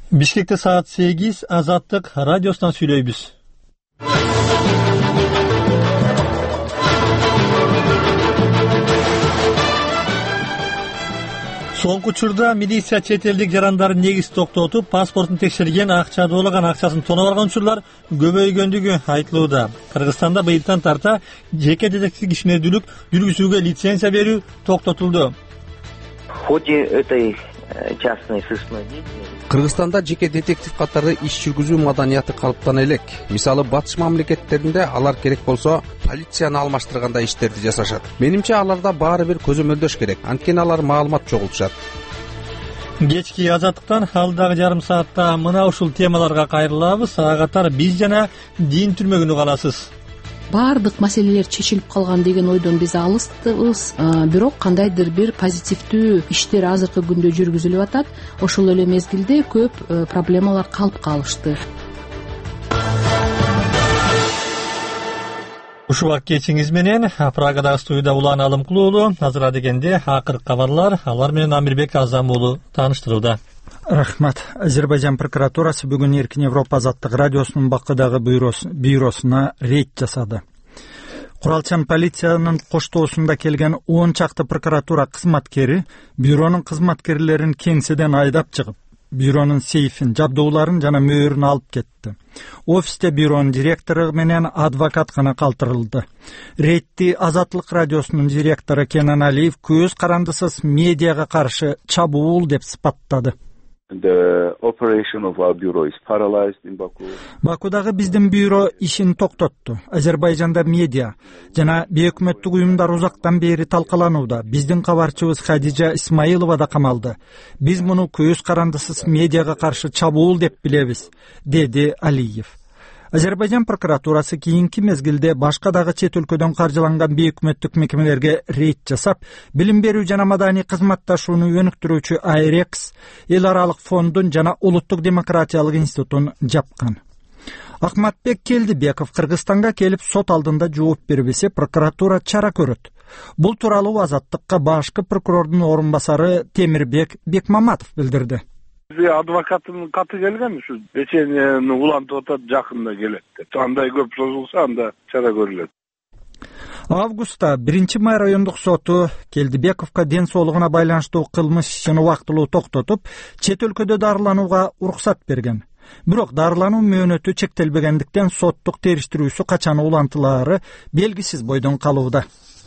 Бишкекте саат 8 Азаттык радиосунан сүйлөйбүз. Соңку учурда милиция чет элдик жарандарын негиз токтотуп, паспортун текшерген, акча доолаган акчасын тоноп алган учурлар көбөйгөндүгү айтылууда. Кыргызстанда быйылдан тарта жеке детектив ишмердүүлүк жүргүзүүгө лицензия берүү токтотулду. В ходе этой частной сыскной деятельности Кыргызстанда жеке детектив катары иш жүргүзүү маданияты калыптана элек. Мисалы, батыш мамлекеттеринде алар керек болсо полицияны алмаштырганда иштерди жасашат. Менимче аларда баары бир көзөмөлдөш керек. Анткени алар маалымат чогултушат. Кечки Азаттыктан алдагы жарым саатта мына ушул темаларга кайрылабыз. Ага катар биз жана дин түрмөгүнү каласыз. Баардык маселелер чечилип калган деген ойдон биз алыстыбыз, бирок кандайдыр бир позитивдүү иштер азыркы күндө жүргүзүлүп атат. Ошол эле мезгилде көп проблемалар калып калышты. Ушул кечиңиз менен Прагадагы студияда Улан Алымкул уулу, азыр дегенде акыркы кабарлар, алар менен Амирбек Азам уулу тааныштырууда. Рахмат. Азербайжан прокуратурасы бүгүн Эркин Европа азаттык радиосунун Бакыдагы бюросуна рейд жасады. Куралчан полициянын коштоосунда келген 10 чакты прокуратура кызматкери бюронун кызматкерлерин кеңседен айдап чыгып, бюронун сейфин, жабдууларын жана мөөрүн алып кетти. Офисте бюронун директору менен адвокат гана калтырылды. Рейдти Азаттык радиосунун директору Кенан Алиев көз карандысыз медиага каршы чабуул деп сыпаттады. The operation of our bureau is paralyzed in Baku. Бакудагы биздин бюро ишин токтотту. Азербайжанда медиа жана бейөкмөттүк уюмдар узактан бери талкаланууда. Биздин кабарчыбыз Хадижа Исмаилова да камалды. Биз муну көз карандысыз медиага каршы чабуул деп билебиз, деди Алиев. Азербайжан прокуратурасы кийинки мезгилде башка дагы чет өлкөдөн каржыланган бейөкмөттүк мекемелерге рейд жасап, билим берүү жана маданий кызматташууну өнүктүрүүчү Айрекс, эл аралык фондун жана улуттук демократиялык институтун жапкан. Акматбек Келдибеков Кыргызстанга келип сот алдында жооп бербесе, прокуратура чара көрөт. Бул тууралуу Азаттыкка башкы прокурордун орун басары Темирбек Бекмаматов билдирди. Адвокаттын каты келген, ушу печеньени улантып атат, жакында келет деп. Андай көп созулса, анда чара көрүлөт. Августта 1-май райондук соту Келдибековго ден соолугуна байланыштуу кылмыш ишин убактылуу токтотуп, чет өлкөдө дарыланууга уруксат берген. Бирок дарылануу мөөнөтү чектелбегендиктен соттук териштирүүсү качан улантылаары белгисиз бойдон калууда.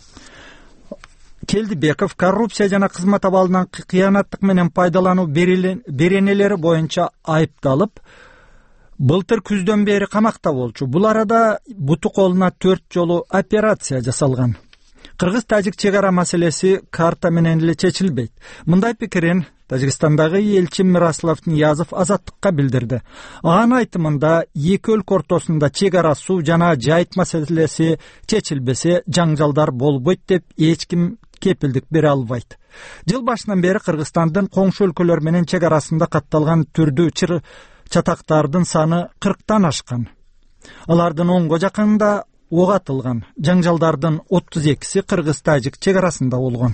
Келдибеков коррупция жана кызмат абалынан кыянаттык менен пайдалануу беренелери боюнча айыпталып, былтыр күздөн бери камакта болчу. Бул арада буту колуна 4 жолу операция жасалган. Кыргыз-тажик чегара маселеси карта менен эле чечилбейт. Мындай пикирин Тажикстандагы элчи Мирослав Ниязов Азаттыкка билдирди. Анын айтымында эки өлкө ортосунда чегара суу жана жайыт маселеси чечилбесе, жаңжалдар болбойт деп эч ким кепилдик бере албайт. Жыл башынан бери Кыргызстандын коңшу өлкөлөр менен чегарасында катталган түрдүү чатактардын саны 40тан ашкан. Алардын 10го жакында ок атылган. Жаңжалдардын 32си Кыргыз-тажик чегарасында болгон.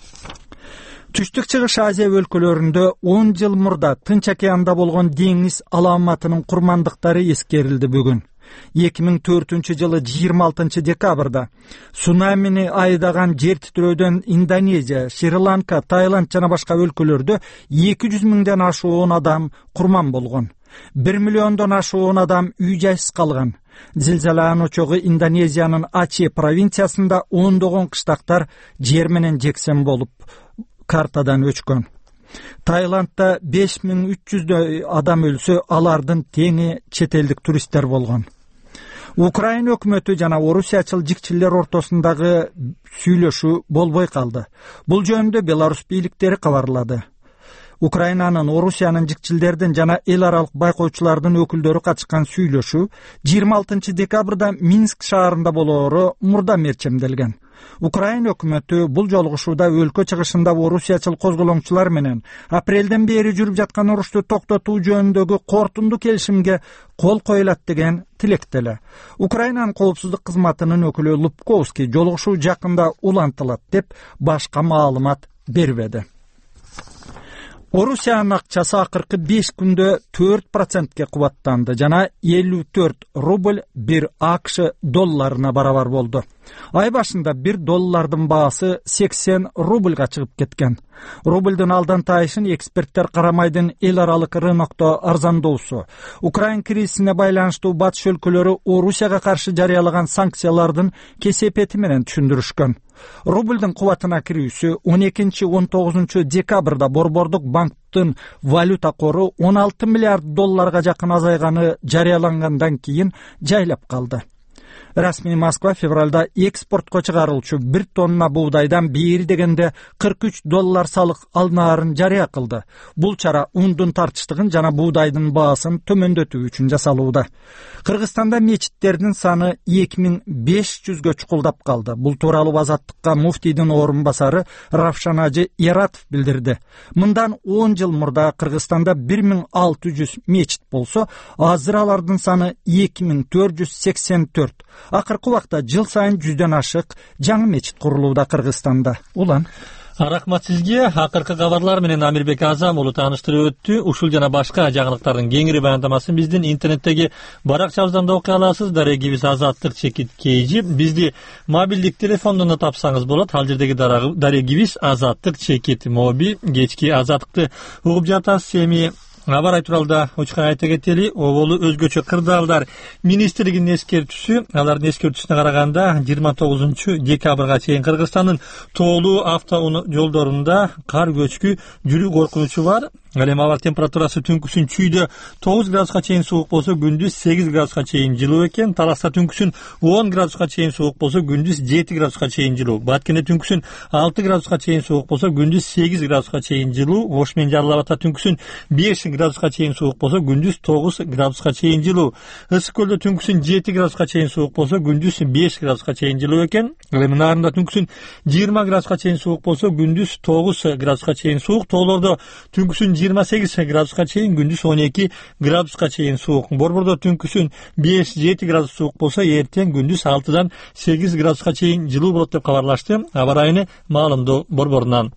Түштүк Чыгыш Азия өлкөлөрүндө 10 жыл мурда Тынч океанда болгон деңиз аламатынын курмандыктары эскерилди бүгүн. 2004-жылы 26 декабрда цунамини айдаган жер титирөөдөн Индонезия, Шри-Ланка, Таиланд жана башка өлкөлөрдө 200 миңден ашуун адам курман болгон. 1 миллиондон ашуун адам үй-жайсыз калган. Зилзаланын очогу Индонезиянын Аче провинциясында ондогон кыштактар жер менен жексен болуп картадан өчкөн. Таиландда 5300 адам өлсө, алардын теңи чет элдик туристтер болгон. Украина өкмөтү жана орусиячыл жикчилер ортосундагы сүйлөшүү болбой калды. Бул жөнүндө Беларусь бийликтери кабарлады. Украинанын, Орусиянын жикчилдердин жана эл аралык байкоочулардын өкүлдөрү катышкан сүйлөшүү 26 декабрда Минск шаарында болоору мурда мерчемделген. Украина өкмөтү бул жолугушууда өлкө чыгышында орусиячыл козголоңчулар менен апрелден бери жүрүп жаткан урушту токтотуу жөнүндөгү кортунду келишимге кол коюлат деген тилектеле. Украинанын коопсуздук кызматынын өкүлү Лупковский жолугушуу жакында улантылат деп башка маалымат бербеди. Орусиянын акчасы акыркы 5 күндө 4%ке кубаттанды жана 54 рубль 1 АКШ долларына барабар болду. Ай башында 1 доллардын баасы 80 рубльга чыгып кеткен. Рубльдин алдан тайышын эксперттер карамайдын эл аралык рынокто арзандоосу, Украин кризисине байланыштуу батыш өлкөлөрү Орусияга каршы жарыялаган санкциялардын кесепети менен түшүндүрүшкөн. Рубльдин кубатына кирүүсү 12-19 декабрда Борбордук банктын валюта кору 16 миллиард долларга жакын азайганы жарыялангандан кийин жайлап калды. Расмий Москва февралда экспортко чыгарылчу 1 тонна буудайдан бери дегенде 43 доллар салык алынаарын жарыя кылды. Бул чара ундун тартыштыгын жана буудайдын баасын төмөндөтүү үчүн жасалууда. Кыргызстанда мечиттердин саны 2500гө чукулдап калды. Бул тууралуу Азаттыкка муфтийдин орун басары Равшан Ажы Яратов билдирди. Мындан 10 жыл мурда Кыргызстанда 1600 мечит болсо, азыр алардын саны 2484. Акыркы убакта жыл сайын 100дөн ашык жаңы мечит курулууда Кыргызстанда. Улан. Рахмат сизге. Акыркы кабарлар менен Амирбек Азам уулу тааныштырып өттү. Ушул жана башка жаңылыктардын кеңири баяндамасын биздин интернеттеги баракчабыздан да окуй аласыз. Дарегибиз Азаттык чекит KG. Бизди мобилдик телефондон тапсаңыз болот. Ал жердеги дарегибиз Азаттык чекит моби. Кечки Азаттыкты угуп жатасыз. Эми Абар айтуралда учкан айта кетели, оболу өзгөчө кырдаалдар министрлигинин эскертүүсү, алардын эскертүүсүнө караганда 29 декабрга чейин Кыргызстандын тоолуу автожолдорунда кар көчкү жүрүү коркунучу бар. Ал эми аба температурасы түнкүсүн чүйдө 9 градуска чейин суук болсо, күндүз 8 градуска чейин жылуу экен. Таласта түнкүсүн 10 градуска чейин суук болсо, күндүз 7 градуска чейин жылуу. Баткенде түнкүсүн 6 градуска чейин суук болсо, күндүз 8 градуска чейин жылуу. Ош менен Жалал Абадта түнкүсүн 5 градуска чейин суук болсо, күндүз 9 градуска чейин жылуу. Ысык көлдө түнкүсүн 7 градуска чейин суук болсо, күндүз 5 градуска чейин жылуу экен. Ал эми Нарында түнкүсүн 20 градуска чейин суук болсо, күндүз 9 градуска чейин суук. Тоолордо түнкүсүн 28 градуска чейин, күндүз 12 градуска чейин суук. Борбордо түнкүсүн 5-7 градус суук болсо, эртең күндүз 6-дан 8 градуска чейин жылуу болот деп кабарлашты. Аба райыны маалымдоо борборунан.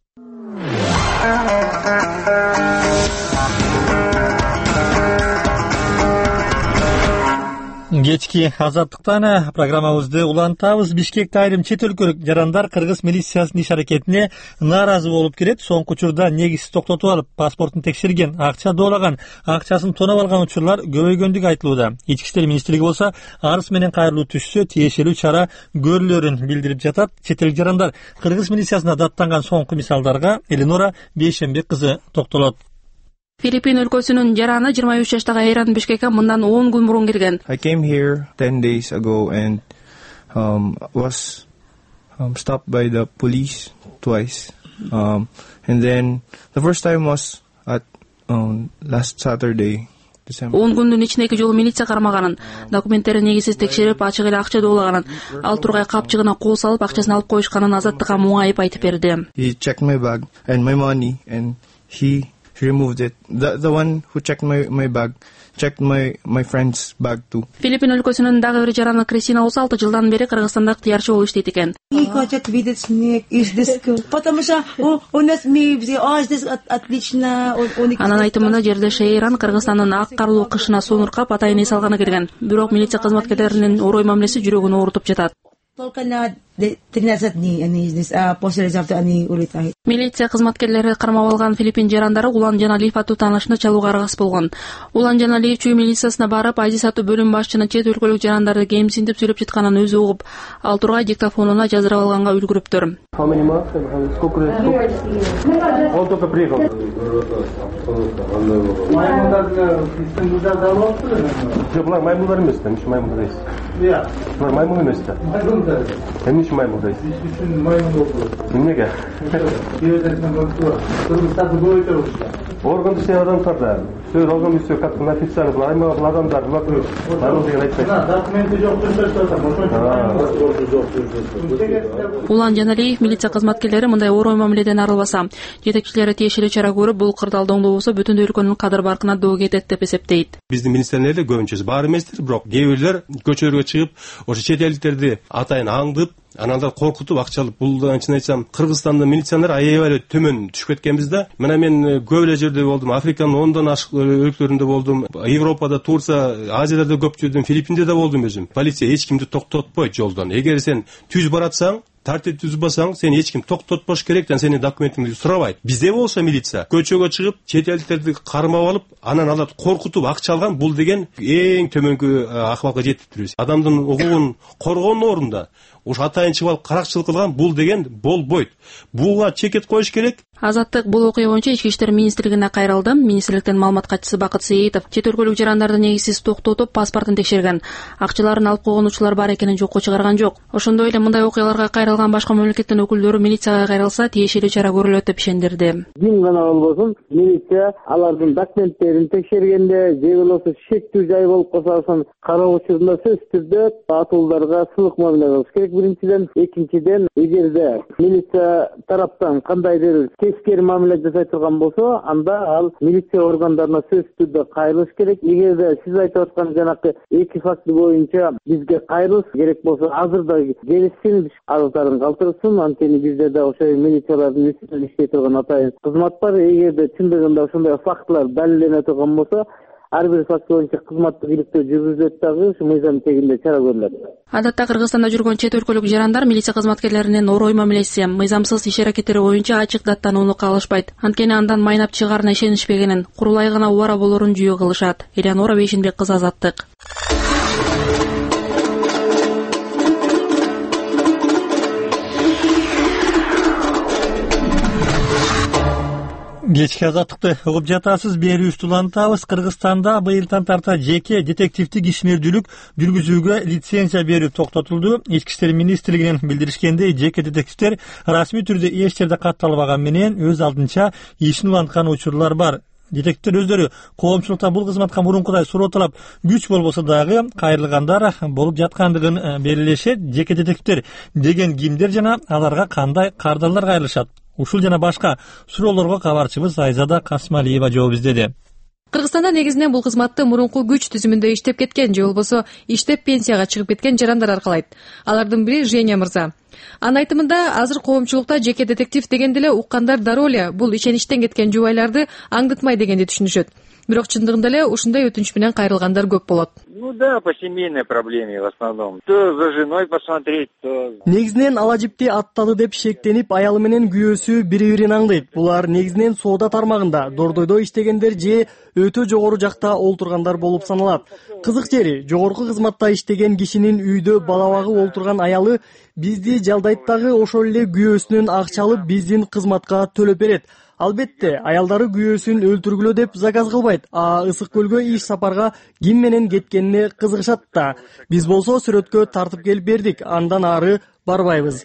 Кечки Азаттыктан программабызды улантабыз. Бишкекте айрым чет өлкөлүк жарандар кыргыз милициясынын иш-аракетине нааразы болуп келет. Соңку учурда негизсиз токтотуп алып, паспортун текшерген, акча доолаган, акчасын тоноп алган учурлар көбөйгөндүгү айтылууда. Ички иштер министрлиги болсо арыз менен кайрылуу түшсө тиешелүү чара көрүлөрүн билдирип жатат. Чет элдик жарандар кыргыз милициясына даттанган соңку мисалдарга Эленора Бейшенбек кызы токтолот. Филиппин өлкөсүнүн жараны 23 жаштагы Айран Бишкекке мындан 10 күн мурун келген. I came here 10 days ago and was stopped by the police twice. And then the first time was at last Saturday. 10 күндүн ичинде 2 жолу милиция кармаганын, документтерин негизсиз текшерип, ачык эле акча доолаганын, ал тургай капчыгына кол салып, акчасын алып коюшканын Азаттыкка муңайып айтып берди. He checked my bag and my money and he removed it. The one who checked my bag checked my friend's bag too. Филиппин өлкөсүнүн дагы бир жараны Кристина болсо 6 жылдан бери Кыргызстанда ыктыярчы болуп иштейт экен. Не хотят видеть снег из диска, потому что у нас здесь отлично. Анын айтымында жердеш Айран Кыргызстандын ак карлуу кышына сунуркап атайын эс алганы келген. Бирок милиция кызматкерлеринин орой мамилеси жүрөгүн оорутуп жатат. Только на 13 дней они здесь, а послезавтра они улетают. Милиция кызматкерлери кармап алган Филиппин жарандары Улан Жаналиев аттуу таанышны чалууга аргасыз болгон. Улан Жаналиев чүй милициясына барып, Азиз аттуу бөлүм башчынын чет өлкөлүк жарандарды кемсинтип сүйлөп жатканын өзү угуп, ал тургай диктофонуна жаздырып алганга үлгүрүптүр. Он только приехал. Bunlar maymunlar mı ister? Hiç maymun değil. Bunlar maymun mu ister? Hem hiç maymun değil. Niye gel? Organ dışı adam tartar. Söz organ dışı katın ofisyal bular mı adamlar bular maymun diye aytmayın. Dokumenti yok Улан Жаналиев милиция кызматкерлери мындай орой мамиледен арылбаса, жетекчилери тиешелүү чара көрүп, бул кырдаалды оңдобосо бүтүн өлкөнүн кадыр баркына доо кетет деп эсептейт. Биздин министрлерде көбүнчөсү бар эместир, бирок кээ бирлер көчөлөргө чыгып, ошо чет элдиктерди атайын аңдып, анан алар коркутуп акча алып, бул да чын айтсам Кыргызстанда милиционер аябай төмөн түшүп кеткенбиз да. Мына мен көп эле жерде болдум, Африканын 10дан ашык өлкөлөрүндө болдум, Европада, Турция, Азияда көп жүрдүм, Филиппинде да болдум өзүм. Полиция эч кимди токтотпойт жолдон. Эгер сен түз баратсаң, тартип түзбасаң, сени эч ким токтотпош керек, жана сени документиңди сурабайт. Бизде болсо милиция көчөгө чыгып, чет элдиктерди кармап алып, анан алар коркутуп акча алган, бул деген эң төмөнкү акыбалга жетиптирбиз. Адамдын укугун коргоонун ордунда ушу атайын чыгып алып каракчылык кылган, бул деген болбойт. Буга чекет коюш керек. Азаттык бул окуя боюнча Ички иштер министрлигине кайрылды. Министрликтен маалымат катчысы Бакыт Сейитов чет өлкөлүк жарандарды негизсиз токтотуп, паспортун текшерген, акчаларын алып койгон учурлар бар экенин жокко чыгарган жок. Ошондой эле мындай окуяларга кайрылган башка мамлекеттин өкүлдөрү милицияга кайрылса, тиешелүү чара көрүлөт деп ишендирди. Ким гана болбосун, милиция алардын документтерин текшергенде, же болбосо шектүү жай болуп калса, ошон кароо учурунда сөзсүз түрдө атууларга сылык мамиле кылыш керек. Биринчиден, экинчиден, эгерде милиция тараптан кандайдыр тескери мамиле жасай турган болсо, анда ал милиция органдарына сөзсүз түрдө кайрылыш керек. Эгерде сиз айтып аткан жанакы эки факты боюнча бизге кайрылыш керек болсо, азырда келишсин, арыздарын калтырсын. Анткени бизде да ошо милициялардын үстүнөн иштей турган атайын кызмат бар. Эгерде чындыгында ошондой фактылар далилдене турган болсо, ар бир факт боюнча кызматтык иликтөө жүргүзүлөт дагы, ушу мыйзам тегинде чара көрүлөт. Адатта Кыргызстанда жүргөн чет өлкөлүк жарандар милиция кызматкерлеринин орой мамилеси, мыйзамсыз иш аракеттери боюнча ачык даттанууну каалашпайт. Анткени андан майнап чыгаарына ишенишпегенин, курулай гана убара болорун жүйө кылышат. Элеонора Бейшенбек кызы, Азаттык. Кечки Азаттыкты угуп жатасыз, берүүбүздү улантабыз. Кыргызстанда быйылдан тарта жеке детективдик ишмердүүлүк жүргүзүүгө лицензия берүү токтотулду. Ички иштер министрлигинин билдиришкендей, жеке детективдер расмий түрдө эч жерде катталбаган менен өз алдынча ишин уланткан учурлар бар. Детективдер өздөрү коомчулукта бул кызматка мурункудай суроо күч болбосо дагы кайрылгандар болуп жаткандыгын белгилешет. Жеке детективдер деген кимдер жана аларга кандай кардарлар кайрылышат? Ушул жана башка суроолорго кабарчыбыз Айзада Касмалиева жооп издеди. Кыргызстанда негизинен бул кызматты мурунку күч түзүмүндө иштеп кеткен же болбосо иштеп пенсияга чыгып кеткен жарандар аркалайт. Алардын бири Женя мырза. Анын айтымында, азыр коомчулукта жеке детектив дегенде эле уккандар дароо эле бул ишеничтен кеткен жубайларды аңдытмай дегенди түшүнүшөт. Бирок чындыгында эле ушундай өтүнүч менен кайрылгандар көп болот. Ну да, по семейной проблеме в основном. То за женой посмотреть, то... Негизинен ала жипти аттады деп шектенип, аялы менен күйөөсү бири-бирин аңдайт. Булар негизинен соода тармагында, дордойдо иштегендер же өтө жогору жакта олтургандар болуп саналат. Кызык жери, жогорку кызматта иштеген кишинин үйдө бала багып олтурган аялы бизди жалдайт дагы, ошол эле күйөөсүнөн акча алып биздин кызматка төлөп берет. Албетте, аялдары күйөөсүн өлтүргүлө деп заказ кылбайт, ысык көлгө иш сапарга ким менен кеткенине кызыгышат да. Биз болсо сүрөткө тартып келип бердик, андан ары барбайбыз.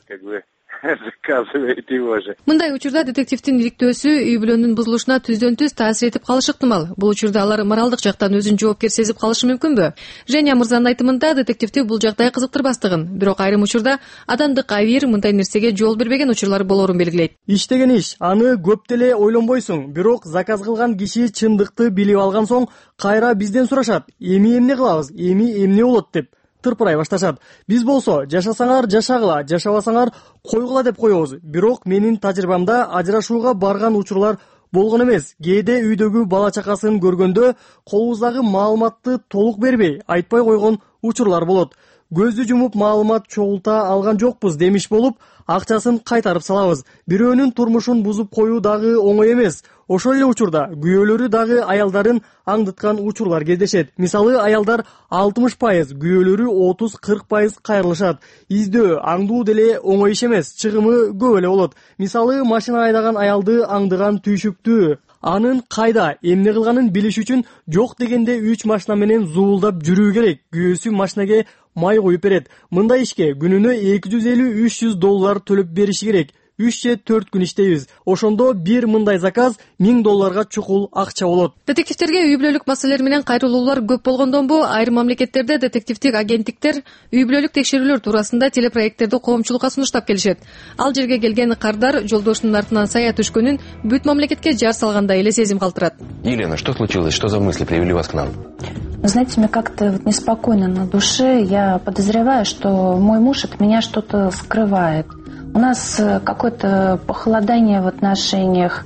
Заказывает его же. Мындай учурда детективдин иликтөөсү үй бүлөнүн бузулушуна түздөн-түз таасир этип калышы ыктымал. Бул учурда алар моралдык жактан өзүн жоопкер сезип калышы мүмкүнбү? Женя мырзанын айтымында, детективди бул жагдай кызыктырбастыгын, бирок айрым учурда адамдык авир мындай нерсеге жол бербеген учурлар болорун белгилейт. Иш деген иш, аны көп деле ойлонбойсуң, бирок заказ кылган киши чындыкты билип алган соң кайра бизден сурашат. Эми эмне кылабыз? Эми эмне болот деп тырпырай башташат. Биз болсо жашасаңар жашагыла, жашабасаңар койгула деп коебуз. Бирок менин тажрыйбамда ажырашууга барган учурлар болгон эмес. Кээде үйдөгү бала чакасын көргөндө колубуздагы маалыматты толук бербей, айтпай койгон учурлар болот. Көздү жумуп маалымат чогулта алган жокпуз демиш болуп, акчасын кайтарып салабыз. Бирөөнүн турмушун бузуп коюу дагы оңой эмес. Ошол эле учурда күйөөлөрү дагы аялдарын аңдыткан учурлар кездешет. Мисалы, аялдар 60%, күйөөлөрү 30-40% кайрылышат. Издөө, аңдуу деле оңой иш эмес, чыгымы көп эле болот. Мисалы, машина айдаган аялды аңдыган түйшүктүү, анын кайда, эмне кылганын билиш үчүн жок дегенде 3 машина менен зуулдап жүрүү керек. Күйөөсү машинеге май коюп берет. Мындай ишке күнүнө $250-300 төлөп бериши керек. 3 же 4 күн иштейбиз. Ошондо бир мындай заказ $1000 чукул акча болот. Детективдерге үй бүлөлүк маселелер менен кайрылуулар көп болгондонбу, айрым мамлекеттерде детективдик агенттиктер үй бүлөлүк текшерүүлөр туурасында телепроекттерди коомчулукка сунуштап келишет. Ал жерге келген кардар жолдошунун артынан сая түшкөнүн бүт мамлекетке жар салгандай эле сезим калтырат. Елена, что случилось? Что за мысли привели вас к нам? Знаете, мне как-то вот неспокойно на душе. Я подозреваю, что мой муж от меня что-то скрывает. У нас какое-то похолодание в отношениях.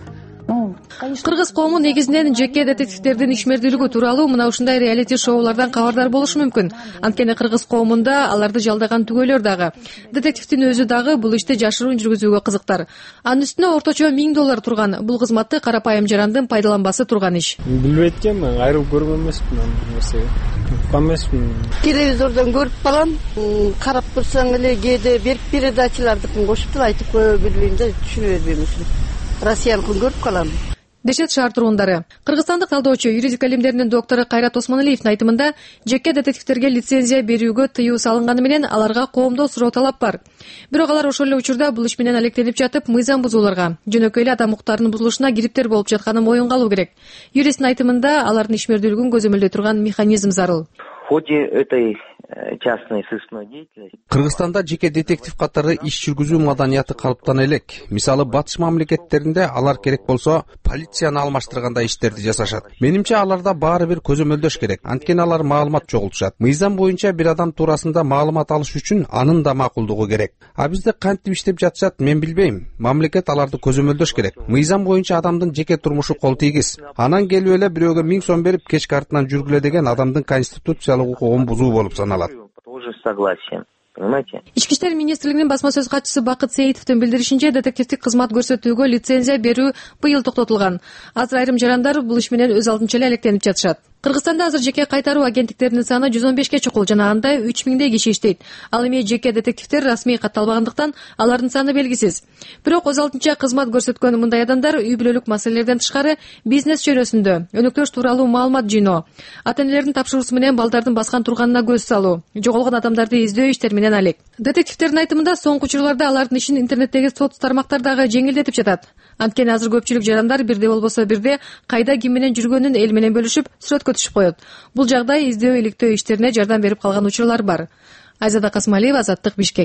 Кыргыз коому негизинен жеке детективдердин ишмердүүлүгү тууралуу мына ушундай реалити шоулардан кабардар болушу мүмкүн. Анткени кыргыз коомунда аларды жалдаган түгөйлөр дагы, детективдин өзү дагы бул ишти жашыруун жүргүзүүгө кызыктар. Анын үстүнө орточо $1000 турган бул кызматты карапайым жарандын пайдаланбасы турган иш. Билбейт экенмин, айрылып көргөн эмесмин аны нерсеге. Уккан эмесмин. Телевизордон көрүп калам, карап турсаң эле кээде берип передачалардыкын кошуп айтып кое билбейм да, түшүнө бербейм ушуну. Россияныкын көрүп калам. Дешет шаар турундары. Кыргызстандык талдоочу, юридика илимдеринин доктору Кайрат Осмоналиевдин айтымында, жеке детективдерге лицензия берүүгө тыюу салынганы менен аларга коомдо суроо талап бар. Бирок алар ошол эле учурда бул иш менен алектенип жатып, мыйзам бузууларга, жөнөкөй эле адам укуктарынын бузулушуна кириптер болуп жатканын моюнга алуу керек. Юристтин айтымында, алардын ишмердүүлүгүн көзөмөлдөй турган механизм зарыл. В ходе этой частной сыскной деятельности Кыргызстанда жеке детектив катары иш жүргүзүү маданияты калыптана элек. Мисалы батыш мамлекеттеринде алар керек болсо полицияны алмаштыргандай иштерди жасашат. Менимче аларда баары бир көзөмөлдөш керек. Анткени алар маалымат чогултушат. Мыйзам боюнча бир адам туурасында маалымат алыш үчүн анын да макулдугу керек. А бизде кантип иштеп жатышат, мен билбейм. Мамлекет аларды көзөмөлдөш керек. Мыйзам боюнча адамдын жеке турмушу кол тийгиз. Анан келип эле бирөөгө 1000 сом берип кечки артынан жүргүлө деген адамдын конституциялык укугун бузуу болуп саналат. тоже согласен. Понимаете? Ички иштер министрлигинин басма сөз катчысы Бакыт Сейитовдун билдиришинче, детективдик кызмат көрсөтүүгө лицензия берүү быйыл токтотулган. Азыр айрым жарандар бул иш менен өз алдынча эле алектенип жатышат. Кыргызстанда азыр жеке кайтаруу агенттиктеринин саны 115 чукул жана анда 3000 киши иштейт. Ал эми жеке детективдер расмий катталбагандыктан алардын саны белгисиз. Бирок өз алдынча кызмат көрсөткөн мындай адамдар үй бүлөлүк маселелерден тышкары бизнес чөйрөсүндө өнөктөш тууралуу маалымат жыйноо, ата-энелердин тапшыруусу менен балдардын баскан турганына көз салуу, жоголгон адамдарды издөө иштер менен алек. Детективдердин айтымында соңку учурларда алардын ишин интернеттеги соц тармактар дагы жеңилдетип жатат. Анткени азыр көпчүлүк жарандар бирде болбосо бирде кайда ким менен жүргөнүн эл менен бөлүшүп, сүрөткө түшүп коет. Бул жагдай издөө иликтөө иштерине жардам берип калган учурлар бар. Айзада Касмалиева, Азаттык, Бишкек.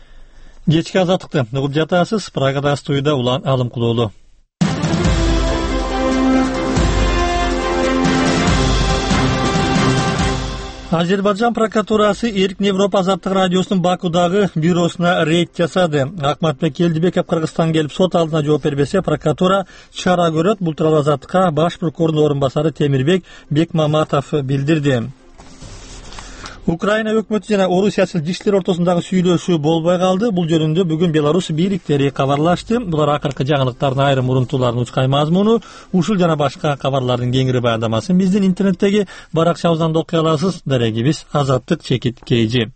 Кечки азаттыкты угуп жатасыз. Прагада студияда Улан Алымкулуулу. Азербайжан прокуратурасы Эркин Европа азаттык радиосунун Бакудагы бюросуна рейд жасады. Акматбек Келдибеков Кыргызстан келип сот алдына жооп бербесе, прокуратура чара көрөт. Бул тууралуу азаттыкка баш прокурордун орун басары Темирбек Бекмаматов билдирди. Украина өкмөтү жана Орусия силжигчилер ортосундагы сүйлөшүү болбой калды. Бул жөнүндө бүгүн Беларусь бийликтери кабарлашты. Булар акыркы жаңылыктардын айрым урунтууларын учкай мазмуну, ушул жана башка кабарлардын кеңири баяндамасын биздин интернеттеги баракчабыздан да окуй аласыз. Дарегибиз Азаттык _KG.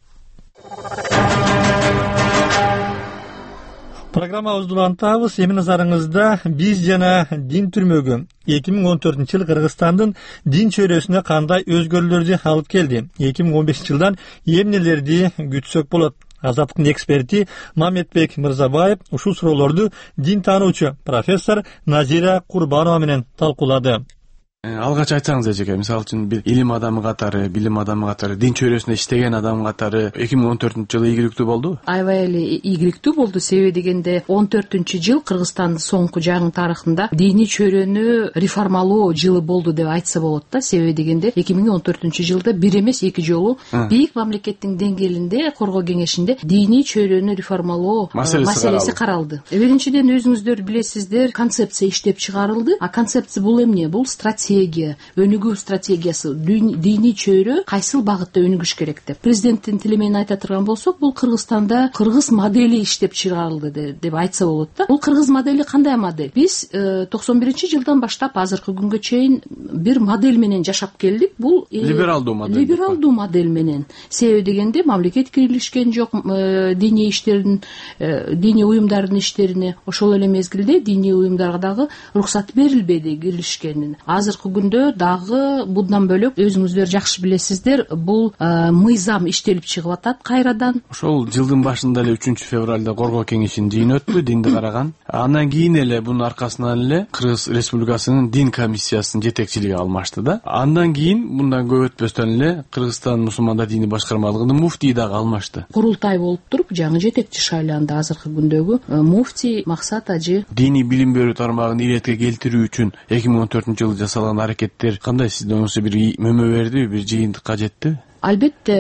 Программабызды улантабыз. Эми назарыңызда биз жана дин түрмөгү 2014-жыл Кыргызстандын дин чөйрөсүнө кандай өзгөрүүлөрдү алып келди? 2015-жылдан эмнелерди күтсөк болот? Азаттыктын эксперти Мамедбек Мырзабаев ушул суроолорду дин таануучу профессор Назира Курбанова менен талкуулады. Алгач айтсаңыз эжеке, мисалы үчүн бир илим адамы катары, билим адамы катары, дин чөйрөсүндө иштеген адам катары 2014-жылы ийгиликтүү болду? Аябай эле ийгиликтүү болду. Себеби дегенде 14-жыл Кыргызстандын соңку жаңы тарыхында диний чөйрөнү реформалоо жылы болду деп айтса болот да. Себеби дегенде 2014-жылда бир эмес эки жолу бийик мамлекеттин деңгээлинде коргоо кеңешинде диний чөйрөнү реформалоо маселеси каралды. Биринчиден өзүңүздөр билесиздер, концепция иштеп чыгарылды. А концепция бул эмне? Бул өнүгүү стратегиясы. Диний чөйрө кайсыл багытта өнүгүш керек деп. Президенттин тили менен айта турган болсок, бул Кыргызстанда кыргыз модели иштеп чыгарылды деп айтса болот да. Бул кыргыз модели кандай модель? Биз 91-жылдан баштап азыркы күнгө чейин бир модель менен жашап келдик. Бул либералдуу модель. Либералдуу модель менен. Себеби дегенде мамлекет кирилишкен жок диний иштердин, диний уюмдардын иштерине. Ошол эле мезгилде диний уюмдарга дагы уруксат берилбеди кирилишкенин. Азыркы күндө дагы bundan бөлөк өзүңүздөр жакшы билесиздер, бул мыйзам иштелип чыгып атат кайрадан. Ошол жылдын башында эле 3-февралда коргоо кеңешинин жыйыны өттү, динди караган. Андан кийин эле бунун аркасынан эле Кыргыз Республикасынын дин комиссиясынын жетекчилиги алмашты да. Андан кийин мындан көп өтпөстөн эле Кыргызстан мусулмандар дини башкармалыгынын муфтийи дагы алмашты. Курултай болуп туруп, жаңы жетекчи шайланды азыркы күндөгү муфтий Максат Ажы. Диний билим берүү тармагын иретке келтирүү үчүн 2014-жылы жасалган кылган аракеттер кандай, сизде оңусу бир мөмө бердиби, бир жыйынтыкка жеттиби? Албетте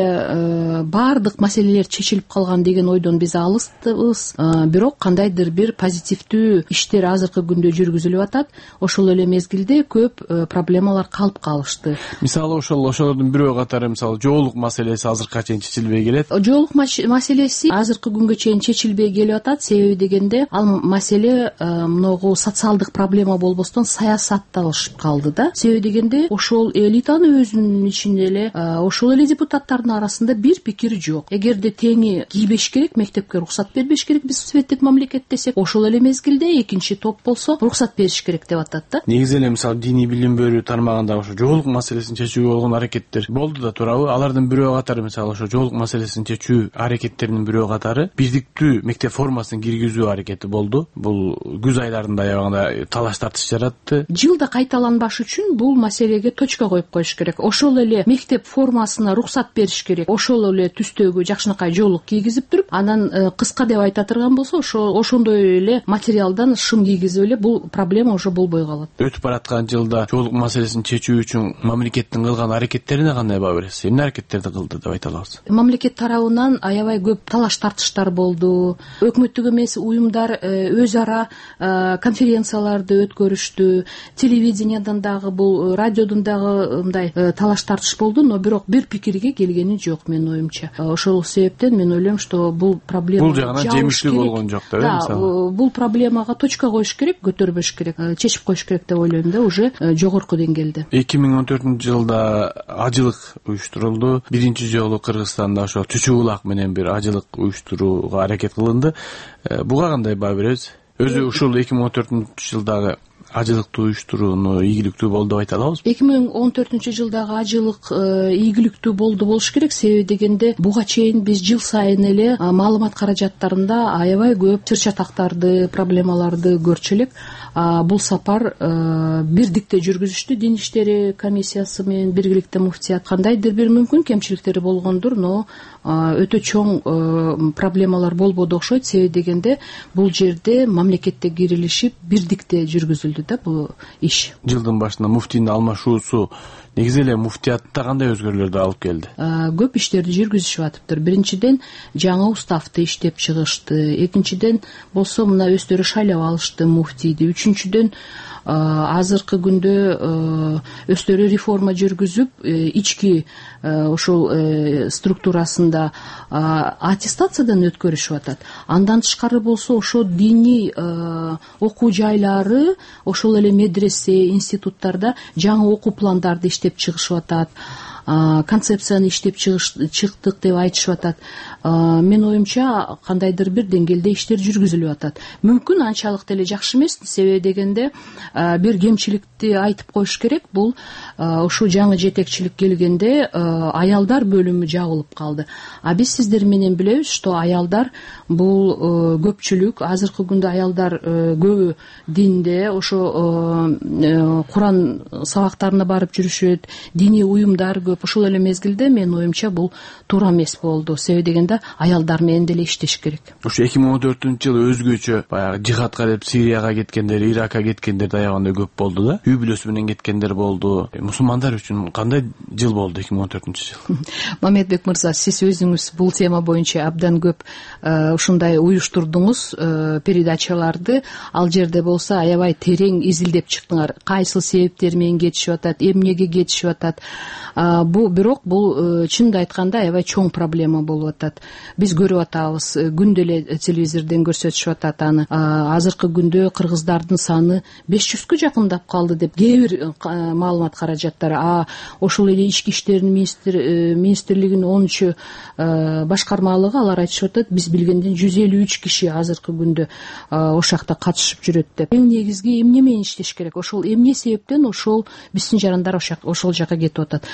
баардык маселелер чечилип калган деген ойдон биз алыспыз, бирок кандайдыр бир позитивдүү иштер азыркы күндө жүргүзүлүп атат. Ошол эле мезгилде көп проблемалар калып калышты. Мисалы ошолордун бирөө катары мисалы жоолук маселеси азыркыга чейин чечилбей келет. Жоолук маселеси азыркы күнгө чейин чечилбей келип атат. Себеби дегенде ал маселе могу социалдык проблема болбостон саясатталышып калды да. Себеби дегенде ошол элитанын өзүнүн ичинде эле ошол эле депутаттардын арасында бир пикир жок. Эгерде теңи кийбеш керек, мектепке уруксат бербеш керек, биз советтик мамлекет десек, ошол эле мезгилде экинчи топ болсо уруксат бериш керек деп атат да. Негизи эле мисалы диний билим берүү тармагында ошо жоолук маселесин чечүүгө болгон аракеттер болду да турабы? Алардын бирөө катары мисалы ошо жоолук маселесин чечүү аракеттеринин бирөө катары бирдиктүү мектеп формасын киргизүү аракети болду. Бул күз айларында аябаганда талаш тартыш жаратты. Жылда кайталанбаш үчүн бул маселеге точка коюп коюш керек. Ошол эле мектеп формасына уруксат бериш керек. Ошол эле түстөгү жакшынакай жоолук кийгизип туруп, анан кыска деп айта турган болсо, ошондой эле материалдан шым кийгизип эле бул проблема уже болбой калат. Өтүп бараткан жылда жоолук маселесин чечүү үчүн мамлекеттин кылган аракеттерине кандай баа бересиз? Эмне аракеттерди кылды деп айта алабыз? Мамлекет тарабынан аябай көп талаш тартыштар болду. Өкмөттүк эмес уюмдар өз ара конференцияларды өткөрүштү. Телевидениядан дагы, бул радиодон дагы мындай талаш тартыш болду, но бирок бир пикирге келгени жок менин оюмча. Ошол себептен мен ойлойм, что бул проблема бул жагынан жемиштүү болгон жок да, мисалы. Бул проблемага точка коюш керек, көтөрбөш керек, чечип коюш керек деп ойлойм да, уже жогорку деңгээлде. 2014-жылда ажылык уюштурулду. Биринчи жолу Кыргызстанда ошо Чүчү Булак менен бир ажылык уюштурууга аракет кылынды. Буга кандай баа беребиз? Өзү ушул 2014-жылдагы ажылыкты уюштурууну ийгиликтүү болду деп айта алабызбы? 2014-жылдагы ажылык ийгиликтүү болуш керек. Себеби дегенде буга чейин биз жыл сайын эле маалымат каражаттарында аябай көп чыр-чатактарды, проблемаларды көрчү элек. Бул сапар бирдикте жүргүзүштү дин иштери комиссиясы менен биргеликте муфтият. Кандайдыр бир мүмкүн кемчиликтери болгондур, но өтө чоң проблемалар болбоду окшойт. Себеби дегенде бул жерде мамлекетте кирилишип бирдикте жүргүзүлдү да бул иш. Жылдын башында муфтийдин алмашуусу негизи эле муфтиятта кандай өзгөрүүлөрдү алып келди? Көп иштерди жүргүзүшүп атыптыр. Биринчиден жаңы уставды иштеп чыгышты. Экинчиден болсо мына өздөрү шайлап алышты муфтийди. Үчүнчүдөн азыркы күндө өздөрү реформа жүргүзүп, ички ошол структурасында аттестациядан өткөрүшүп атат. Андан тышкары болсо ошо диний окуу жайлары, ошол эле медресе, институттарда жаңы окуу пландарды иштеп чыгышып атат. Концепцияны иштеп чыктык деп айтышып атат. Мен оюмча кандайдыр бир деңгээлде иштер жүргүзүлүп атат. Мүмкүн анчалык деле жакшы эмес, себеби дегенде бир кемчиликти айтып коюш керек. Бул ушул жаңы жетекчилик келгенде аялдар бөлүмү жабылып калды. Биз сиздер менен билебиз, что аялдар бул көпчүлүк. Азыркы күндө аялдар көбү динде, ошо Куран сабактарына барып жүрүшөт, диний уюмдар көп. Ошол эле мезгилде менин оюмча бул туура эмес болду. Себеби дегенде аялдар менен деле иштеш керек. Ошо 2014-жылы өзгөчө баягы жихадка деп Сирияга кеткендер, Иракка кеткендер аябагандай көп болду да. Үй бүлөсү менен кеткендер болду. Мусулмандар үчүн кандай жыл болду 2014-жыл? Мамедбек мырза, сиз өзүңүз бул тема боюнча абдан көп ушундай уюштурдуңуз передачаларды. Ал жерде болсо аябай терең изилдеп чыктыңар. Кайсыл себептер менен кетишип атат, эмнеге кетишип атат. Бирок бул чынында айтканда аябай чоң проблема болуп атат. Биз көрүп атабыз, күндө эле телевизордон көрсөтүшүп атат аны. Азыркы күндө кыргыздардын саны 500кө жакындап калды деп кээ бир маалымат каражаттары. Ошол эле ички иштер министрлигинин 10 башкармалыгы алар айтышып атат, биз билгенден 153 киши азыркы күндө ошол жакта катышып жүрөт деп. Эң негизги эмне менен иштеш керек? Ошол эмне себептен ошол биздин жарандар ошол жака кетип атат? Албетте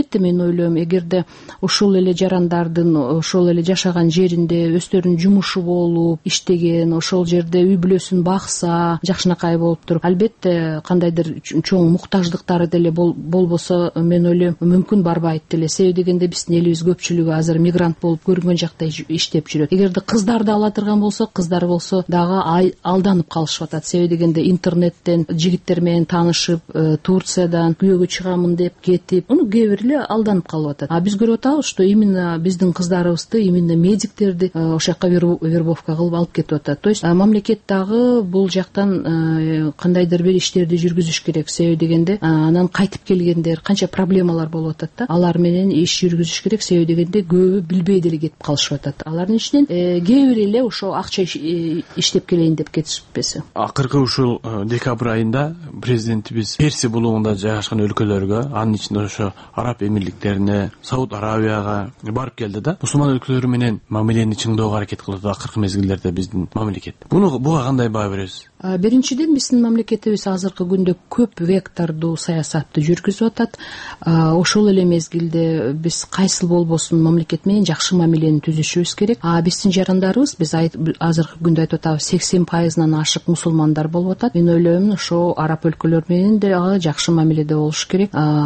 албетте мен ойлойм, эгерде ушул эле жарандардын ошол эле жашаган жеринде өздөрүнүн жумушу болуп иштеген, ошол жерде үй бүлөсүн бакса, жакшынакай болуп туруп, албетте кандайдыр чоң муктаждыктары деле болбосо, мен ойлойм мүмкүн барбайт деле. Себеби дегенде биздин элибиз көпчүлүгү азыр мигрант болуп көрүнгөн жакта иштеп жүрөт. Эгерде кыздарды ала турган болсок, кыздар болсо дагы алданып калышып атат. Себеби дегенде интернеттен жигиттер менен таанышып, Турциядан күйөөгө чыгамын деп кетип, кээ бир эле алданып калып атат. А биз көрүп атабыз, что именно биздин кыздарыбызды, именно медиктерди ошол жака вербовка кылып алып кетип атат. То есть мамлекет дагы бул жактан кандайдыр бир иштерди жүргүзүш керек. Себеби дегенде анан кайтып келгендер канча проблемалар болуп атат да. Алар менен иш жүргүзүш керек. Себеби дегенде көбү билбей деле кетип калышып атат. Алардын ичинен кээ бир эле ошо акча иштеп келейин деп кетишпеси. Акыркы ушул декабрь айында президентибиз Перси булугунда жайгашкан өлкөлөргө, анын ичинде ошо Араб Эмирликтерине, Сауд Аравияга барып келди да. Мусулман өлкөлөрү менен мамилени чыңдоого аракет кылды акыркы мезгилдерде буга кандай баа бересиз? Биринчиден биздин мамлекетибиз азыркы күндө көп вектордуу саясатты жүргүзүп атат. Ошол эле мезгилде биз кайсыл болбосун мамлекет менен жакшы мамилени түзүшүбүз керек. Биздин жарандарыбыз, биз азыркы күндө айтып атабыз, 80% ашык мусулмандар болуп атат. Мен ойлойм, ошо араб өлкөлөр менен дагы жакшы мамиледе болуш керек.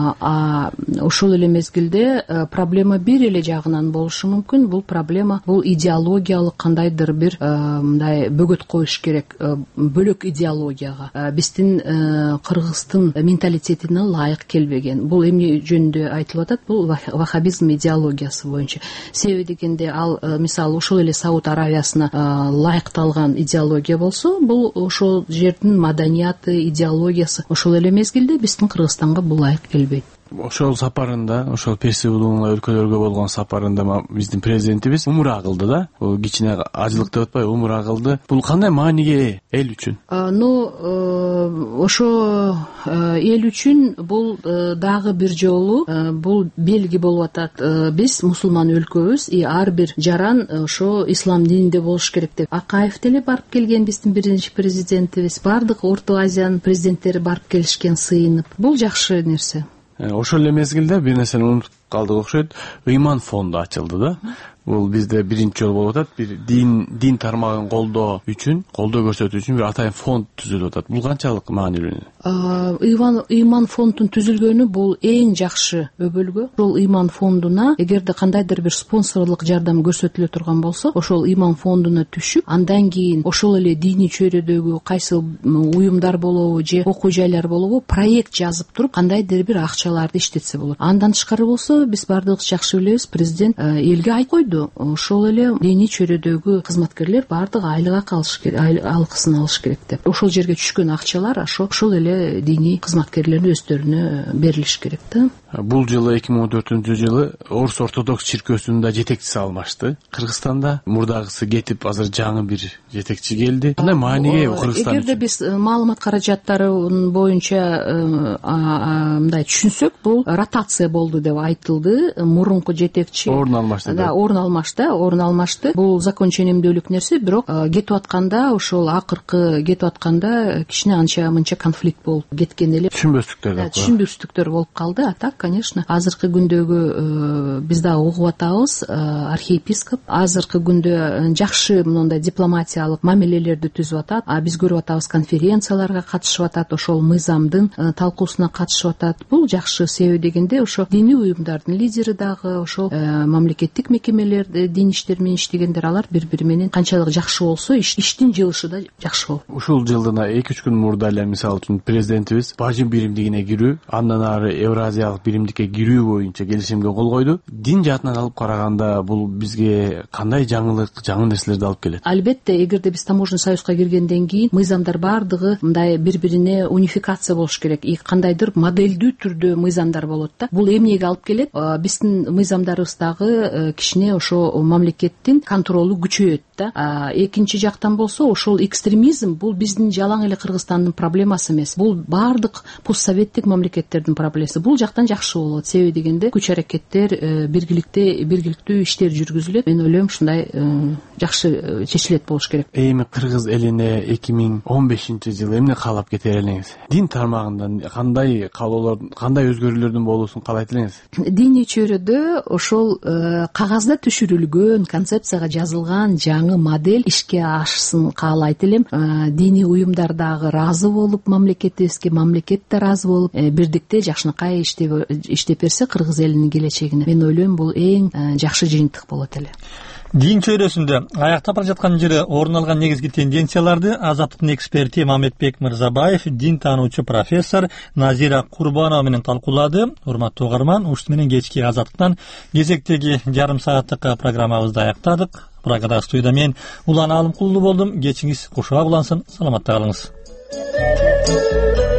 Ошол эле мезгилде проблема бир эле жагынан болушу мүмкүн. Бул проблема, бул идеологиялык кандайдыр бир мындай бөгөт коюш керек. Бөлөк идеологияга, биздин кыргыздын менталитетине ылайык келбеген. Бул эмне жөнүндө айтылып атат? Бул ваххабизм идеологиясы боюнча. Себеби дегенде ал мисалы ошол эле Сауд Аравиясына ылайыкталган идеология болсо, бул ошол жердин маданияты, идеологиясы. Ошол эле мезгилде биздин Кыргызстанга бул ылайык келбейт. Ошол сапарында, ошол Перси булугуна өлкөлөргө болгон сапарында биздин президентибиз умра кылды да. Бул кичине ажылык деп атпайбы, умра кылды. Бул кандай мааниге эл үчүн? Ошо эл үчүн бул дагы бир жолу бул белги болуп атат. Биз мусулман өлкөбүз, ар бир жаран ошо ислам дининде болуш керек деп. Акаев деле барып келген, биздин биринчи президентибиз, бардык Орто Азиянын президенттери барып келишкен, сыйынып. Бул жакшы нерсе. Ошол эле мезгилде бир нерсени унутуп калдык окшойт. Ыйман фонду ачылды да. Бул бизде биринчи жолу болуп атат. Бир дин тармагын колдоо көрсөтүү үчүн бир атайын фонд түзүлүп атат. Бул канчалык маанилүү? Ыйман фондун түзүлгөнү бул эң жакшы өбөлгө. Ошол ыйман фондуна эгерде кандайдыр бир спонсорлук жардам көрсөтүлө турган болсо, ошол ыйман фондуна түшүп, андан кийин ошол эле диний чөйрөдөгү кайсы уюмдар болобу же окуу жайлар болобу проект жазып туруп, кандайдыр бир акчаларды иштетсе болот. Андан тышкары болсо, биз бардыгыбыз жакшы билебиз, президент элге айтып койду. Ошол эле диний чөйрөдөгү кызматкерлер бардыгы айлык алыш керек, алкысын алыш керек деп. Ошол жерге түшкөн акчалар ошол эле диний кызматкерлердин өздөрүнө берилиш керек да. Бул жылы 2014-жылы Орус ортодокс чиркөөсүнүн да жетекчиси алмашты. Кыргызстанда мурдагысы кетип, азыр жаңы бир жетекчи келди. Кандай мааниге Кыргызстан? Эгерде биз маалымат каражаттары боюнча мындай түшүнсөк, бул ротация болду деп айтылды. Мурунку жетекчи орун алмашты. Да, орун алмашты. Бул закон ченемдүүлүк нерсе, бирок кетип атканда, ошол акыркы кетип атканда кичине анча-мынча конфликт болуп кеткен эле. Түшүнбөстүктөр болуп калды. А так, конечно, азыркы күндөгү биз да угуп атабыз, архиепископ азыркы күндө жакшы мындай дипломатиялык мамилелерди түзүп атат. Биз көрүп атабыз, конференцияларга катышып атат, ошол мыйзамдын талкуусуна катышып атат. Бул жакшы. Себеби дегенде ошо диний уюмдардын лидери дагы, ошол мамлекеттик мекемелер, дин иштери менен иштегендер, алар бири-бири менен канчалык жакшы болсо, иштин жылышы да жакшы болот. Ушул жылдын 2-3 күн мурда эле мисалы үчүн президентибиз бажым биримдигине кирүү, андан ары Евразиялык биримдикке кирүү боюнча келишимге кол койду. Дин жаатынан алып караганда бул бизге кандай жаңы нерселерди алып келет? Албетте, эгерде биз таможенный союзга киргенден кийин мыйзамдар бардыгы мындай бири-бирине унификация болуш керек. Кандайдыр моделдүү түрдө мыйзамдар болот да. Бул эмнеге алып келет? Биздин мыйзамдарыбыздагы кичине ошо мамлекеттин контролу күчөйөт. да. Экинчи жактан болсо ошол экстремизм бул биздин жалаң эле Кыргызстандын проблемасы эмес, бул баардык постсоветтик мамлекеттердин проблемасы. Бул жактан жакшы болот, себеби дегенде күч аракеттер биргиликтүү иштер жүргүзүлөт. Мен ойлойм ушундай жакшы чечилет болуш керек. Эми кыргыз элине 2015-жылы эмне каалап кетер элеңиз? Дин тармагында кандай каалоолор, кандай өзгөрүүлөрдүн болуусун каалайт элеңиз? Диний чөйрөдө ошол кагазда түшүрүлгөн, концепцияга жазылган жаңы модель ишке ашсын каалайт элем. Диний уюмдар дагы ыраазы болуп, мамлекетибизге, мамлекет да ыраазы болуп, бирдикте жакшынакай иштеп берсе кыргыз элинин келечегине, мен ойлойм бул эң жакшы жыйынтык болот эле. Дин чөйрөсүндө аяктап бара жаткан жерде орун алган негизги тенденцияларды Азаттыктын эксперти Мамедбек Мырзабаев, дин таануучу профессор Назира Курбанова менен талкуулады. Урматтуу угарман, ушуну менен кечки Азаттыктан кезектеги жарым сааттык программабызды аяктадык. Программада студияда мен Улан Алымкулуу болдум. Кечиңиз кушак улансын, саламатта калыңыз.